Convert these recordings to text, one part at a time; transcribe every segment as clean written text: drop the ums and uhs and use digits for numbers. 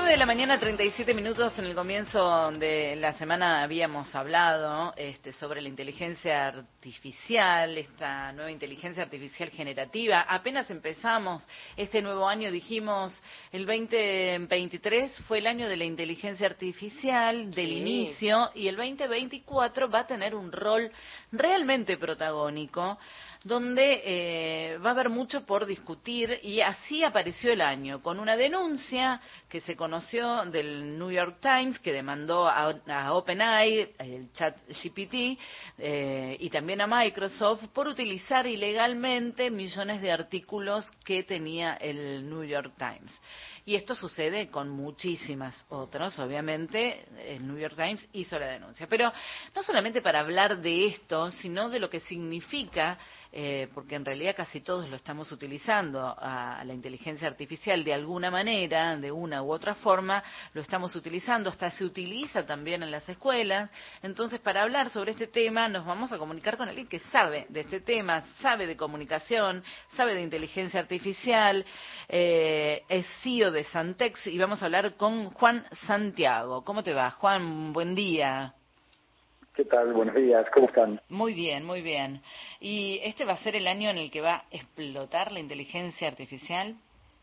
9 de la mañana, 37 minutos. En el comienzo de la semana habíamos hablado sobre la inteligencia artificial, esta nueva inteligencia artificial generativa. Apenas empezamos este nuevo año, dijimos, el 2023 fue el año de la inteligencia artificial, del inicio, y el 2024 va a tener un rol realmente protagónico, donde va a haber mucho por discutir, y así apareció el año, con una denuncia que se conoció del New York Times, que demandó a OpenAI, el ChatGPT, y también a Microsoft, por utilizar ilegalmente millones de artículos que tenía el New York Times. Y esto sucede con muchísimas otros, obviamente. El New York Times hizo la denuncia. Pero no solamente para hablar de esto, sino de lo que significa, porque en realidad casi todos lo estamos utilizando, a la inteligencia artificial de alguna manera, de una u otra forma, lo estamos utilizando, hasta se utiliza también en las escuelas. Entonces, para hablar sobre este tema, nos vamos a comunicar con alguien que sabe de este tema, sabe de comunicación, sabe de inteligencia artificial, es CEO de Santex, y vamos a hablar con Juan Santiago. ¿Cómo te va, Juan? Buen día. ¿Qué tal? Buenos días, ¿cómo están? Muy bien, muy bien. ¿Y este va a ser el año en el que va a explotar la inteligencia artificial?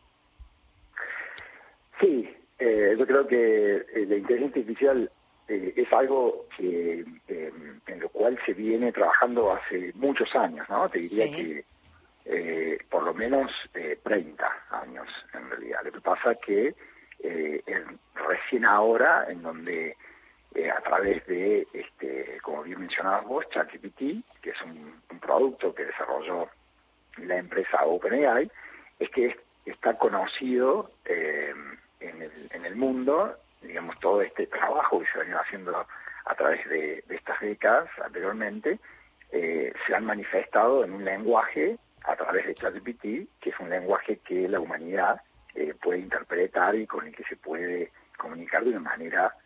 Sí, yo creo que la inteligencia artificial es algo que en lo cual se viene trabajando hace muchos años, ¿no? Te diría que por lo menos 30 años en realidad. Lo que pasa es que recién ahora, en donde a través de, como bien mencionabas vos, ChatGPT, que es un producto que desarrolló la empresa OpenAI, es que está conocido en el mundo, digamos, todo este trabajo que se ha venido haciendo a través de estas décadas anteriormente, se han manifestado en un lenguaje a través de ChatGPT, que es un lenguaje que la humanidad puede interpretar y con el que se puede comunicar de una manera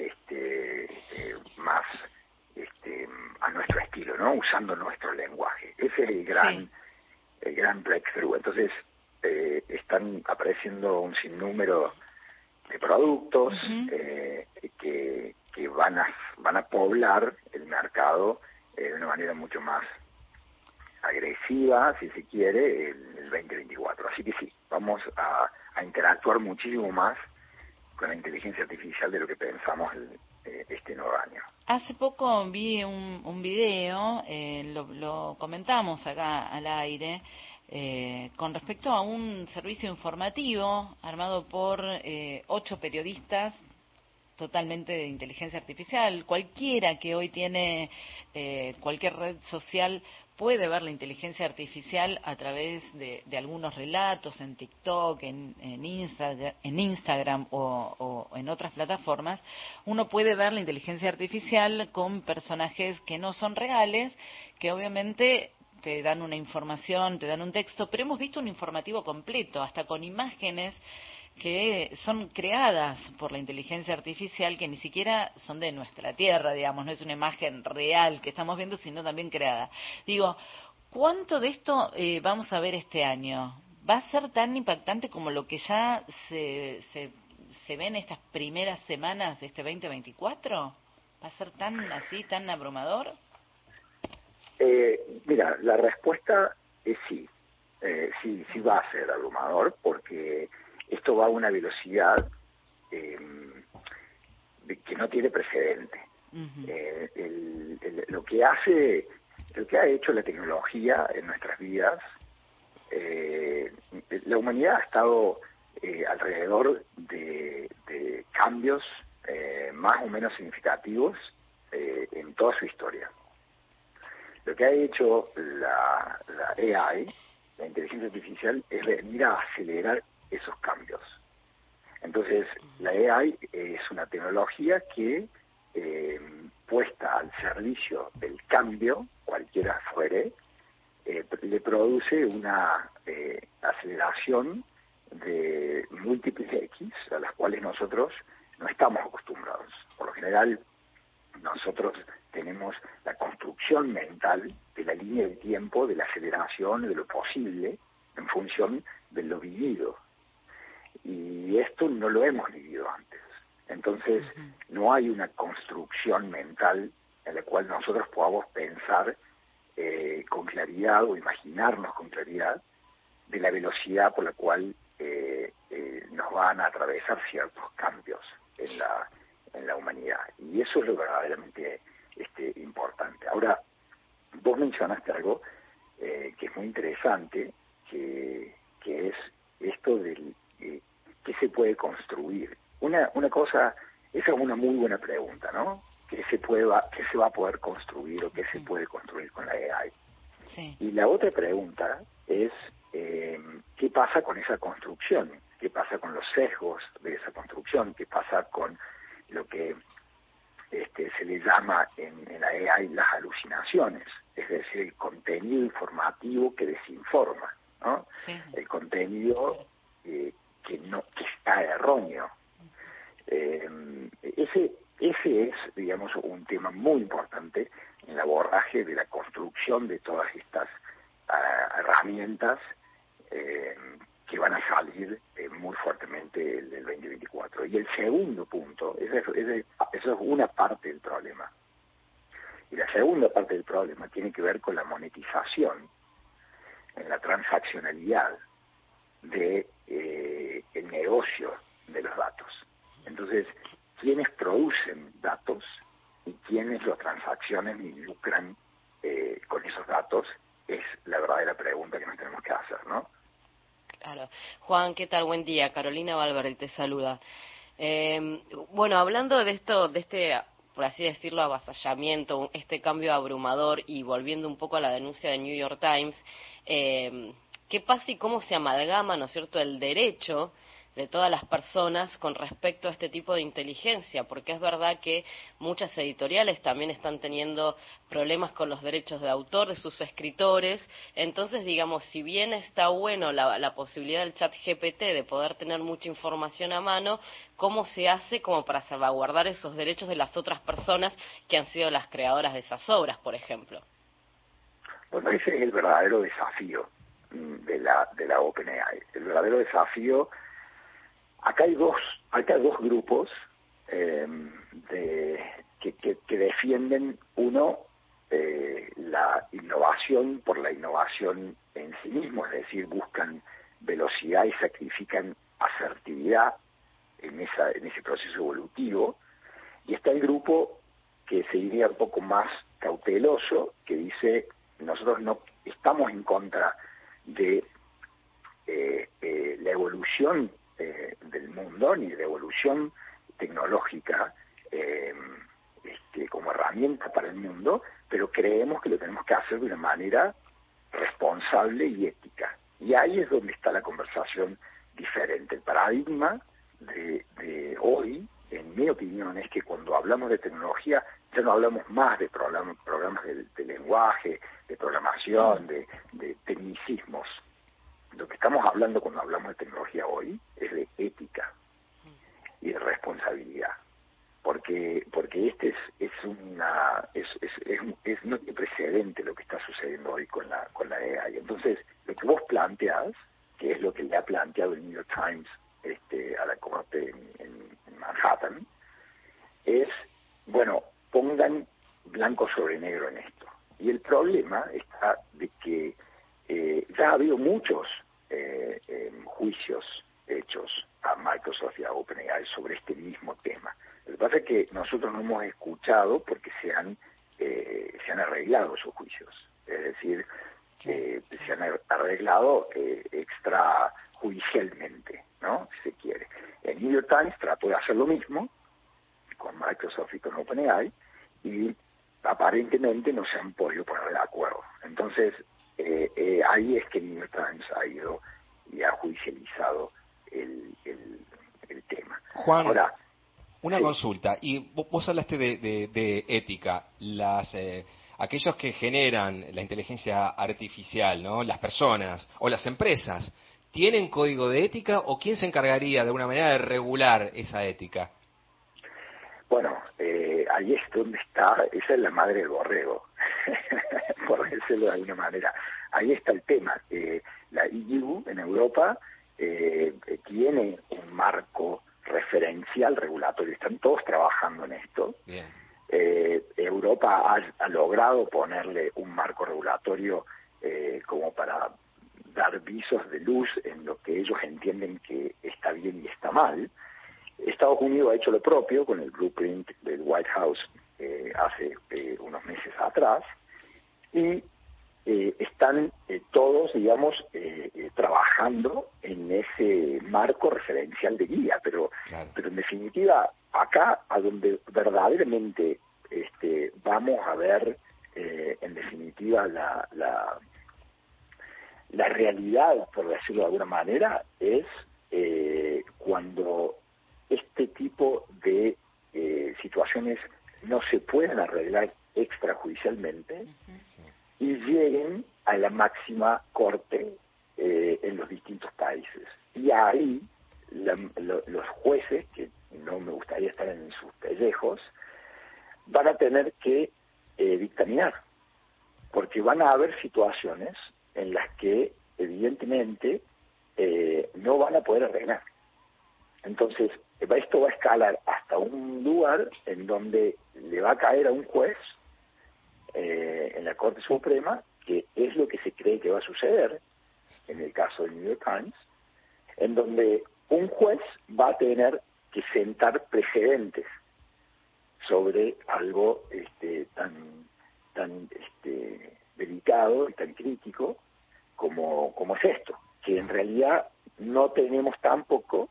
más a nuestro estilo, ¿no? Usando nuestro lenguaje. Ese es el gran breakthrough. Entonces, están apareciendo un sinnúmero de productos que van a poblar el mercado de una manera mucho más agresiva, si se quiere, el 2024. Así que sí, vamos a interactuar muchísimo más con la inteligencia artificial de lo que pensamos este nuevo año. Hace poco vi un video, lo comentamos acá al aire, con respecto a un servicio informativo armado por 8 periodistas totalmente de inteligencia artificial. Cualquiera que hoy tiene cualquier red social puede ver la inteligencia artificial a través de algunos relatos en TikTok, en Instagram o en otras plataformas. Uno puede ver la inteligencia artificial con personajes que no son reales, que obviamente te dan una información, te dan un texto, pero hemos visto un informativo completo, hasta con imágenes que son creadas por la inteligencia artificial, que ni siquiera son de nuestra tierra, digamos, no es una imagen real que estamos viendo, sino también creada. Digo, ¿cuánto de esto vamos a ver este año? ¿Va a ser tan impactante como lo que ya se ve en estas primeras semanas de este 2024? ¿Va a ser tan así, tan abrumador? Mira, la respuesta es sí. Sí va a ser abrumador, porque esto va a una velocidad que no tiene precedente. Lo que ha hecho la tecnología en nuestras vidas, la humanidad ha estado alrededor de cambios más o menos significativos en toda su historia. Lo que ha hecho la AI, la inteligencia artificial, es venir a acelerar esos cambios. Entonces, la AI es una tecnología que, puesta al servicio del cambio, cualquiera fuere, le produce una aceleración de múltiples X, a las cuales nosotros no estamos acostumbrados. Por lo general, nosotros tenemos la construcción mental de la línea de tiempo, de la aceleración, de lo posible, en función de lo vivido. Y esto no lo hemos vivido antes. Entonces, no hay una construcción mental en la cual nosotros podamos pensar con claridad o imaginarnos con claridad de la velocidad por la cual nos van a atravesar ciertos cambios en la humanidad. Y eso es lo verdaderamente importante. Ahora, vos mencionaste algo que es muy interesante, que es esto del qué se puede construir. Una cosa, esa es una muy buena pregunta, ¿no? ¿Qué se va a poder construir o qué se puede construir con la AI? Sí. Y la otra pregunta es ¿qué pasa con esa construcción? ¿Qué pasa con los sesgos de esa construcción? ¿Qué pasa con lo que se le llama en la AI las alucinaciones? Es decir, el contenido informativo que desinforma, ¿no? Sí. El contenido que está erróneo. Ese es, digamos, un tema muy importante en el abordaje de la construcción de todas estas herramientas que van a salir muy fuertemente el del 2024. Y el segundo punto, eso es una parte del problema. Y la segunda parte del problema tiene que ver con la monetización en la transaccionalidad de el negocio de los datos. Entonces, ¿quiénes producen datos y quiénes los transaccionan y lucran con esos datos? Es la verdadera pregunta que nos tenemos que hacer, ¿no? Claro. Juan, ¿qué tal? Buen día. Carolina Valverde te saluda. Bueno, hablando de esto, de este, por así decirlo, avasallamiento, este cambio abrumador y volviendo un poco a la denuncia de New York Times, ¿qué pasa y cómo se amalgama, ¿no es cierto?, el derecho de todas las personas con respecto a este tipo de inteligencia? Porque es verdad que muchas editoriales también están teniendo problemas con los derechos de autor de sus escritores. Entonces, digamos, si bien está bueno la posibilidad del chat GPT de poder tener mucha información a mano, ¿cómo se hace como para salvaguardar esos derechos de las otras personas que han sido las creadoras de esas obras, por ejemplo? Bueno, ese es el verdadero desafío de la OpenAI. El verdadero desafío. Acá hay dos grupos que defienden, uno, la innovación por la innovación en sí mismo, es decir, buscan velocidad y sacrifican asertividad en ese proceso evolutivo. Y está el grupo que se diría un poco más cauteloso, que dice, nosotros no estamos en contra de la evolución del mundo, ni de la evolución tecnológica como herramienta para el mundo, pero creemos que lo tenemos que hacer de una manera responsable y ética. Y ahí es donde está la conversación diferente. El paradigma de hoy, en mi opinión, es que cuando hablamos de tecnología ya no hablamos más de programas de lenguaje, de programación, de tecnicismos. Lo que estamos hablando cuando hablamos de tecnología hoy es de ética y de responsabilidad, porque no tiene precedente lo que está sucediendo hoy con la AI. Entonces, lo que vos planteás, que es lo que le ha planteado el New York Times a la corte en Manhattan, es, bueno, pongan blanco sobre negro en esto. Y el problema está de que ya ha habido muchos juicios hechos a Microsoft y a OpenAI sobre este mismo tema. Lo que pasa es que nosotros no hemos escuchado porque se han arreglado esos juicios. Es decir, se han arreglado extrajudicialmente, ¿no? Si se quiere. El New York Times trató de hacer lo mismo con Microsoft y con OpenAI y aparentemente no se han podido poner de acuerdo. Entonces, ahí es que el New York Times ha ido y ha judicializado el tema. Juan, ahora, una sí. consulta, y vos hablaste de ética, aquellos que generan la inteligencia artificial, ¿no? Las personas o las empresas, ¿tienen código de ética o quién se encargaría de alguna manera de regular esa ética? Bueno, ahí es donde está, esa es la madre del borrego, por decirlo de alguna manera. Ahí está el tema. La EU en Europa tiene un marco referencial regulatorio, están todos trabajando en esto. Bien. Europa ha logrado ponerle un marco regulatorio como para dar visos de luz en lo que ellos entienden que está bien y está mal. Estados Unidos ha hecho lo propio con el blueprint del White House hace unos meses atrás, y están todos, digamos, trabajando en ese marco referencial de guía, pero en definitiva, acá a donde verdaderamente vamos a ver, en definitiva, la realidad, por decirlo de alguna manera, es cuando este tipo de situaciones no se pueden arreglar extrajudicialmente y lleguen a la máxima corte en los distintos países. Y ahí los jueces, que no me gustaría estar en sus pellejos, van a tener que dictaminar, porque van a haber situaciones en las que evidentemente no van a poder arreglar. Entonces, esto va a escalar hasta un lugar en donde le va a caer a un juez en la Corte Suprema, que es lo que se cree que va a suceder en el caso del New York Times, en donde un juez va a tener que sentar precedentes sobre algo tan delicado y tan crítico como es esto, que en realidad no tenemos tampoco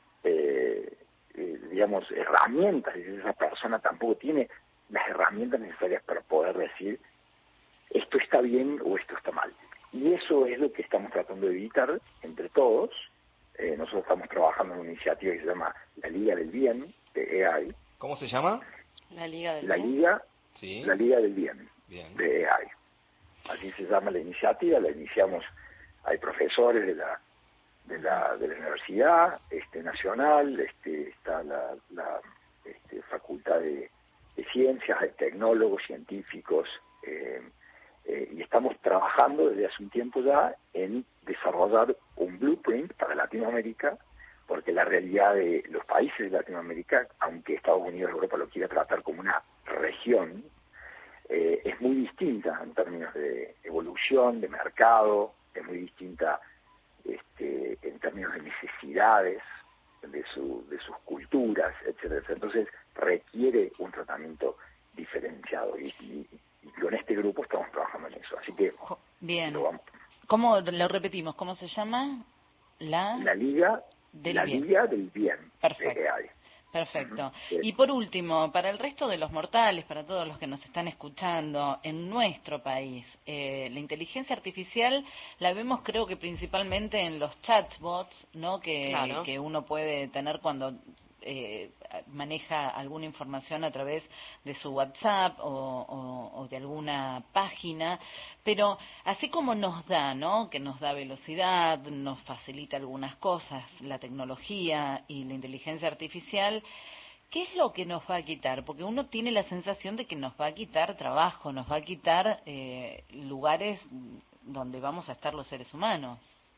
digamos, herramientas, y esa persona tampoco tiene las herramientas necesarias para poder decir esto está bien o esto está mal. Y eso es lo que estamos tratando de evitar entre todos. Nosotros estamos trabajando en una iniciativa que se llama la Liga del Bien, de EAI. ¿Cómo se llama? La Liga del Bien. Sí. La Liga del Bien, Bien, de EAI. Así se llama la iniciativa, la iniciamos, hay profesores de la Universidad Nacional, está la Facultad de Ciencias, hay tecnólogos, científicos, y estamos trabajando desde hace un tiempo ya en desarrollar un blueprint para Latinoamérica, porque la realidad de los países de Latinoamérica, aunque Estados Unidos y Europa lo quiera tratar como una región, es muy distinta en términos de evolución, de mercado, es muy distinta en términos de necesidades de sus culturas, etcétera. Entonces requiere un tratamiento diferenciado y con este grupo estamos trabajando en eso. Así que bien. ¿Cómo lo repetimos? ¿Cómo se llama? La Liga del Bien. Liga del Bien. Perfecto. Perfecto. Y por último, para el resto de los mortales, para todos los que nos están escuchando, en nuestro país, la inteligencia artificial la vemos, creo que principalmente en los chatbots, ¿no? Que uno puede tener cuando maneja alguna información a través de su WhatsApp o de alguna página, pero así como nos da, ¿no? Que nos da velocidad, nos facilita algunas cosas, la tecnología y la inteligencia artificial, ¿qué es lo que nos va a quitar? Porque uno tiene la sensación de que nos va a quitar trabajo, nos va a quitar lugares donde vamos a estar los seres humanos.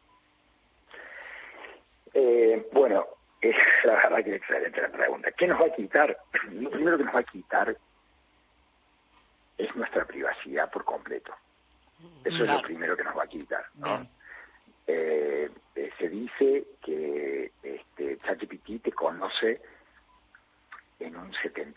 Bueno, la verdad que es excelente la pregunta. ¿Qué nos va a quitar? Lo primero que nos va a quitar es nuestra privacidad por completo. Eso es lo primero que nos va a quitar, ¿no? Se dice que ChatGPT te conoce en un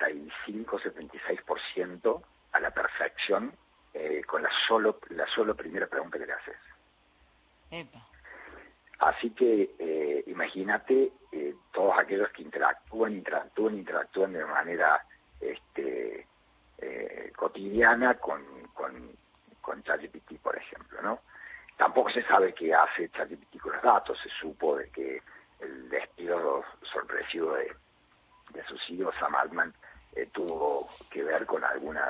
75-76% a la perfección con la solo primera pregunta que le haces. Epa. Así que imagínate todos aquellos que interactúan de manera cotidiana con ChatGPT, por ejemplo, ¿no? Tampoco se sabe qué hace ChatGPT con los datos. Se supo de que el despido sorpresivo de su CEO, Sam Altman, tuvo que ver con algunos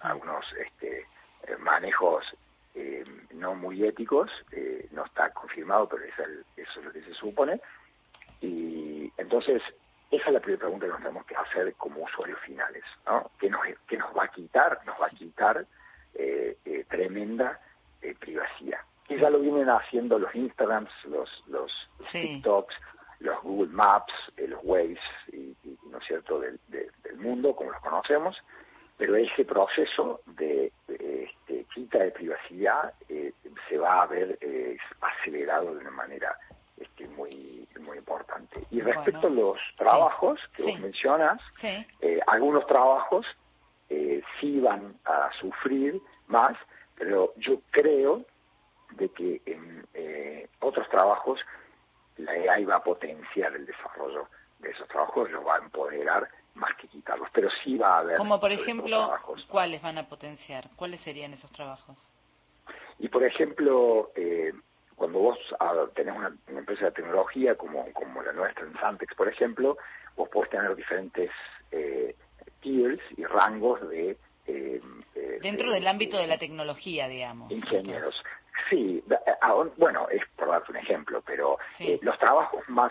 manejos no muy éticos, no está confirmado, pero eso es lo que se supone. Y entonces, esa es la primera pregunta que nos tenemos que hacer como usuarios finales, ¿no? ¿Qué nos va a quitar? Nos va a quitar tremenda privacidad. que ya lo vienen haciendo los Instagrams, los TikToks, los Google Maps, los Waze, y ¿no es cierto?, del mundo, como los conocemos, pero ese proceso de quita de privacidad se va a ver acelerado de una manera muy muy importante. Y respecto a los trabajos que vos mencionas, algunos trabajos sí van a sufrir más, pero yo creo de que en otros trabajos la AI va a potenciar el desarrollo de esos trabajos, los va a empoderar más que quitarlos, pero sí va a haber... Como por ejemplo, ¿cuáles van a potenciar? ¿Cuáles serían esos trabajos? Y por ejemplo, cuando vos tenés una empresa de tecnología como la nuestra en Santex, por ejemplo, vos podés tener diferentes tiers y rangos de... dentro del ámbito de la tecnología, digamos. Ingenieros. Sí, bueno, es por darte un ejemplo, pero los trabajos más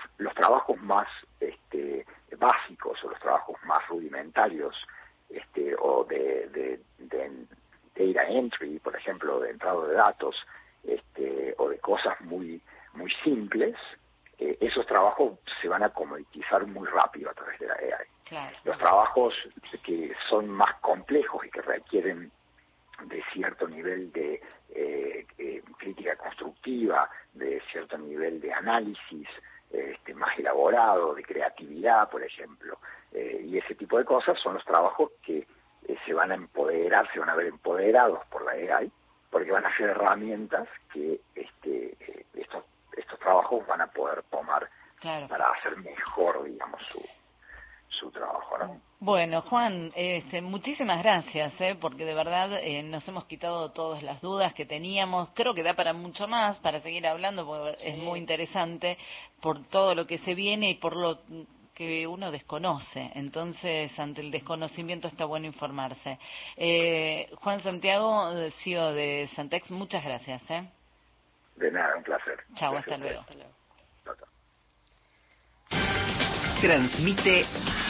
básicos o los trabajos más rudimentarios o de data entry, por ejemplo, de entrado de datos, o de cosas muy muy simples, esos trabajos se van a comoditizar muy rápido a través de la AI. Claro. Los trabajos que son más complejos y que requieren de cierto nivel de crítica constructiva, de cierto nivel de análisis más elaborado, de creatividad, por ejemplo, y ese tipo de cosas son los trabajos que se van a empoderar, se van a ver empoderados por la AI, porque van a ser herramientas que estos trabajos van a poder tomar para hacer mejor, digamos, su trabajo, ¿no? Bueno, Juan, muchísimas gracias, porque de verdad nos hemos quitado todas las dudas que teníamos. Creo que da para mucho más, para seguir hablando, porque es muy interesante por todo lo que se viene y por lo que uno desconoce. Entonces, ante el desconocimiento está bueno informarse. Juan Santiago, CEO de Santex, muchas gracias. De nada, un placer. Chao, hasta luego. Chao, chao. Transmite